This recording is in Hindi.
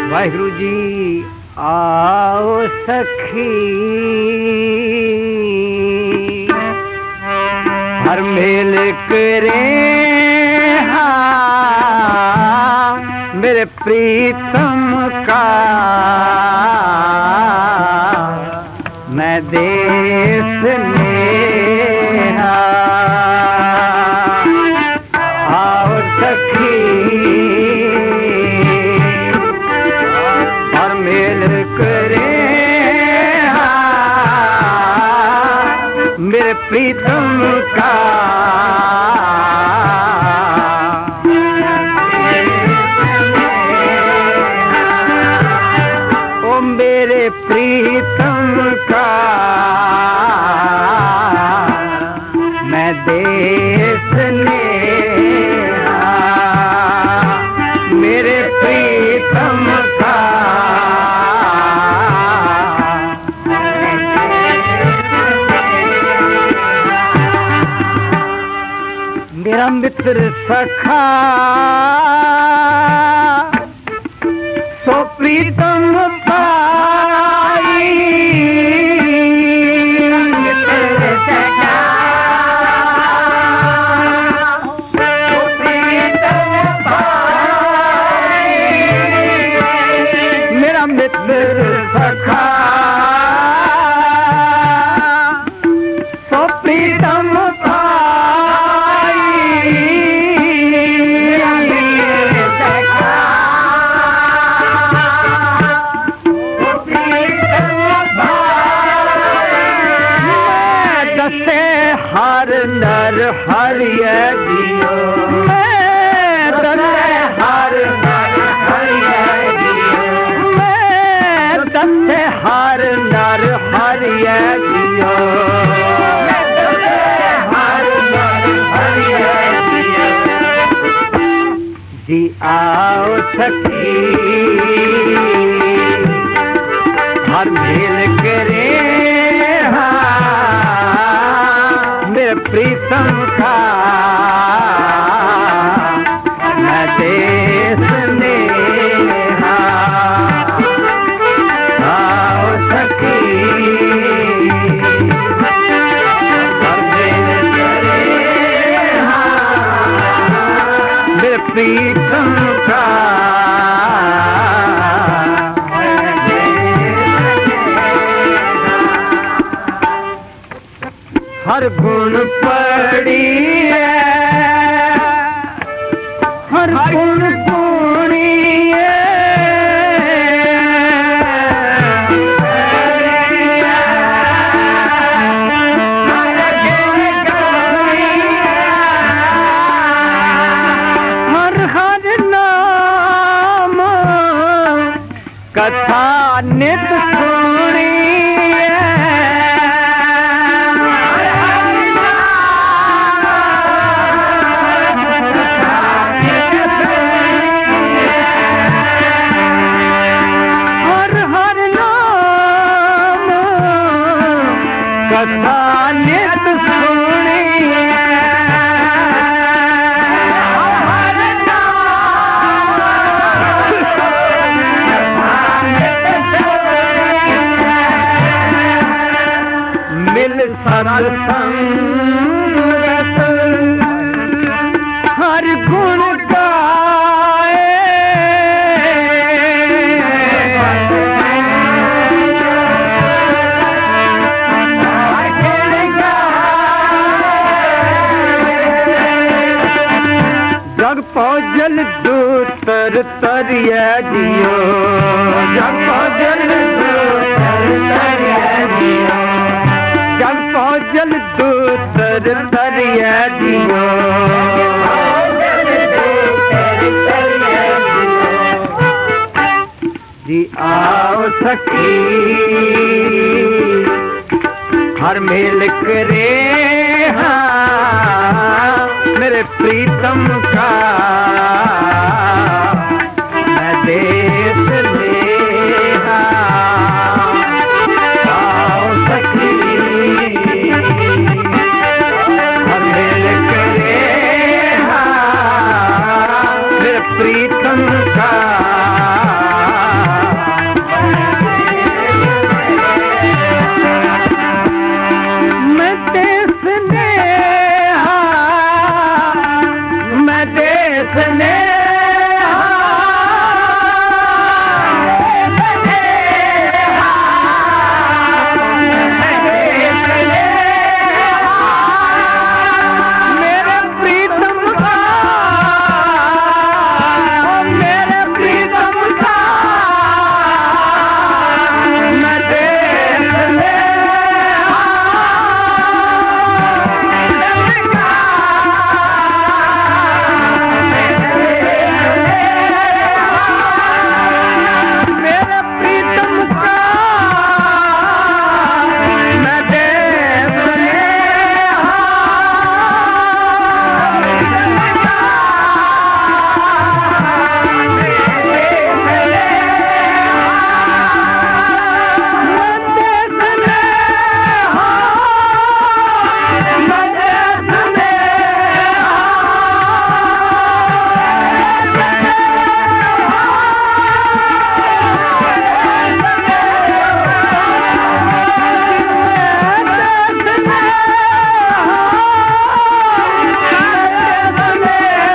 वाहिगुरु जी आओ सखी हर मेल करे मेरे प्रीतम का मैं देश में आओ सखी हर मेल करे मेरे प्रीतम का ओ मेरे प्रीतम का मैं देश ने मेरे प्रीतम का मेरा मित्र सखा सो प्रीतम पाई मित्र सखा सो प्रीतम पाई मेरा मित्र सखा सो प्रीतम हर नर हरिय दियो मैं दसे हर नर हरिय दियो मैं दसे हर नर हरिय दियो मैं दसे हर नर हरिय दियो जी आओ सखी हर मेल करे प्रीतम का मैं देश ने आओ सखी मेरे प्रीतम का हर गुण पड़ी है हर गुण पूरी है हर हर नाम कथा नित सुनी कथा नित सुनी मिल सत्संग हर गुण गाए जग पौजल दूतर तरिय दियो जग पौजल दूतर तरिय दियो जग पौजल दूतर तरिय दियो जी आओ सखी हर मेल करे मेरे प्रीतम